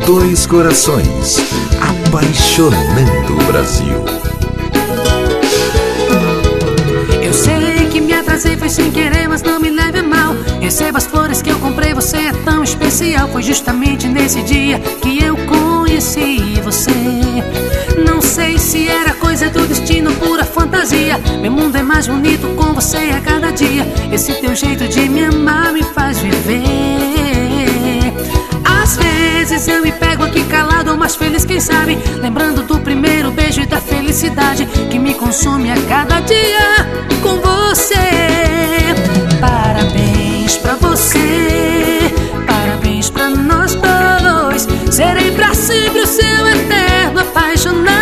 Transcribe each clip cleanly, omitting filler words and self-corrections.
Dois corações, apaixonando o Brasil. Eu sei que me atrasei, foi sem querer, mas não me leve a mal. Receba as flores que eu comprei, você é tão especial. Foi justamente nesse dia que eu conheci você. Não sei se era coisa do destino, pura fantasia. Meu mundo é mais bonito com você a cada dia. Esse teu jeito de me amar me faz viver. Às vezes eu me pego aqui calado, mas feliz quem sabe, lembrando do primeiro beijo e da felicidade que me consome a cada dia com você. Parabéns pra você, parabéns pra nós dois. Serei pra sempre o seu eterno apaixonado.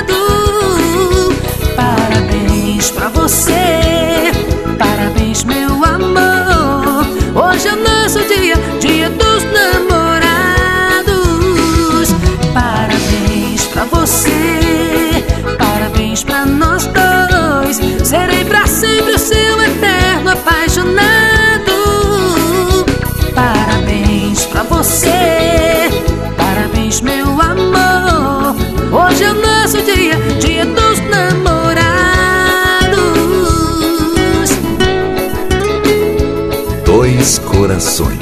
Parabéns pra você, parabéns meu amor. Hoje é o nosso dia, dia dos namorados. Parabéns pra você, parabéns pra nós dois. Serei pra sempre o seu eterno apaixonado. Parabéns pra você, parabéns meu amor. Hoje é o nosso dia, dia dos namorados. Dois corações.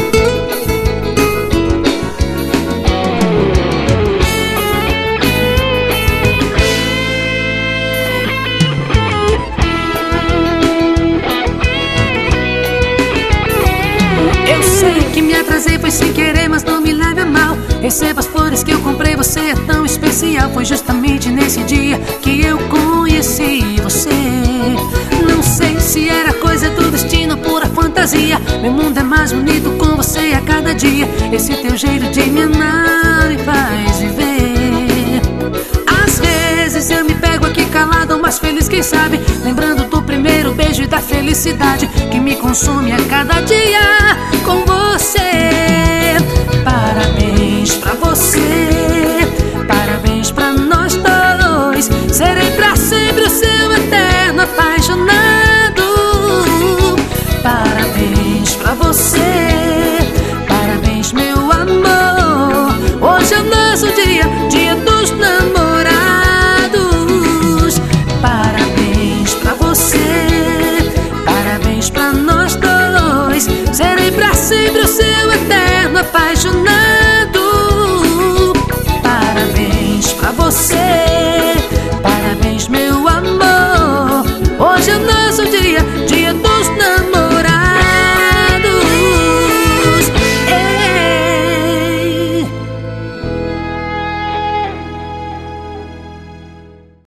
Eu sei que me atrasei, foi sem querer, mas não me leve a mal. Receba as flores que eu comprei, você é tão especial. Foi justamente nesse dia que eu conheci você. Não sei se era coisa do destino, pura fantasia. Meu mundo é mais bonito com você a cada dia. Esse teu jeito de me amar me faz viver. Às vezes eu me pego aqui calado, mas feliz quem sabe, lembrando do primeiro beijo e da felicidade que me consome a cada dia com você. Parabéns pra você, parabéns pra nós dois. Serei pra sempre o seu eterno apaixonado. Parabéns pra você,